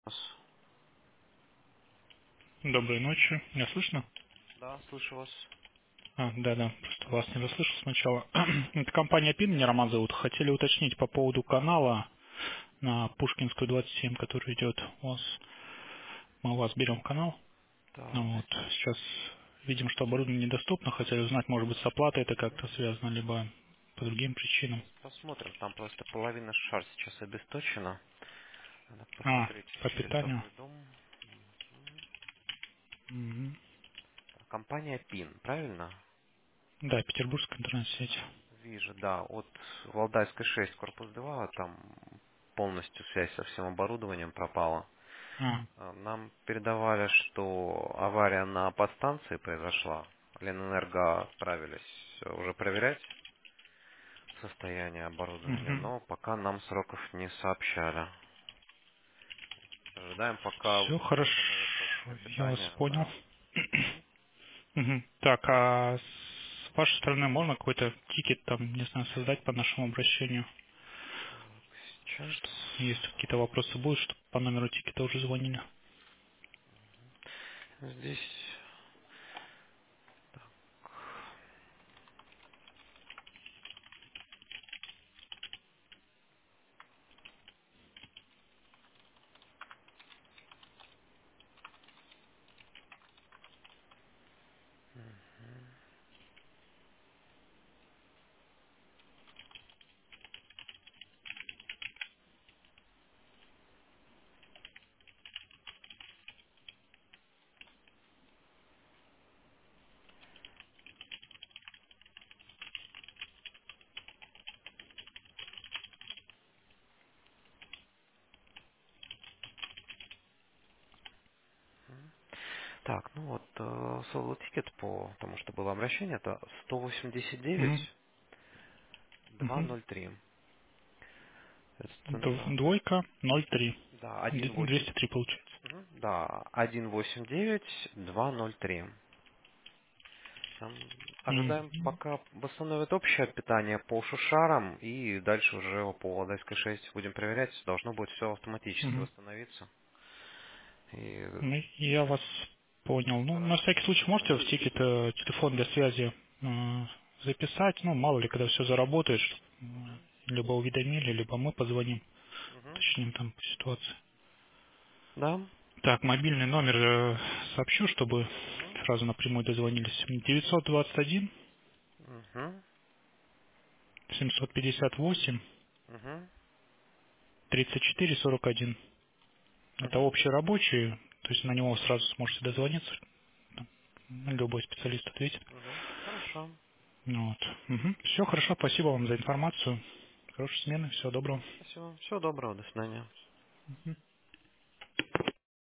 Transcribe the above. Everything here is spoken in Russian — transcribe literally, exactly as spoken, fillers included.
Доброй ночи. Меня слышно? Да, слышу вас. А, да-да, просто вас не расслышал сначала. Это компания пин, меня Роман зовут. Хотели уточнить по поводу канала на Пушкинскую двадцать семь, который идет у вас. Мы у вас берем канал. Так, Ну вот, сейчас видим, что оборудование недоступно. Хотели узнать, может быть, с оплатой это как-то связано, либо по другим причинам. сейчас посмотрим. Там просто половина шар сейчас обесточена. Надо А, посмотреть по через питанию. какой дом. Мгм. Так, компания пин, правильно? Да, петербургская интернет-сеть. Вижу, да. От Валдайской шесть, корпус два, там полностью связь со всем оборудованием пропала. А, А, Нам передавали, что авария на подстанции произошла. Ленэнерго отправились уже проверять состояние оборудования, угу. но пока нам сроков не сообщали. Ожидаем, пока Все хорошо, восстановят общее я вас питание, понял. да. Мгм. Мгм. Так, а с вашей стороны можно какой-то тикет там, не знаю, создать по нашему обращению? Сейчас Что, если какие-то вопросы будут, чтобы по номеру тикета уже звонили. здесь... Так, ну вот, э, соло тикет по тому, что было обращение, это сто восемьдесят девять Мгм. Мгм. двести три. Д- Соответственно, Двойка ноль три. да, Д- один восемь... двести три получается. Мгм, да, один восемь девять два ноль три. Там Мгм. ожидаем, пока восстановят общее питание по шушарам, и дальше уже по Валдайской шесть будем проверять. Должно будет все автоматически Мгм. восстановиться. И Ну, я вас понял. Ну, на хорошо. всякий случай можете в тикет э, телефон для связи э, записать. Ну, мало ли, когда все заработает, чтоб, э, Мгм, либо уведомили, либо мы позвоним, мгм. уточним там ситуацию. Да. Так, мобильный номер э, сообщу, чтобы Мгм, сразу напрямую дозвонились. девятьсот двадцать один мгм, семьсот пятьдесят восемь мгм, тридцать четыре сорок один. Это мгм, общий рабочий, то есть на него сразу сможете дозвониться. Там, ну, любой специалист ответит. мгм. Хорошо. Ну вот. Все хорошо, спасибо вам за информацию. Хорошей смены, всего доброго. Спасибо. Всего доброго. До свидания. Мгм.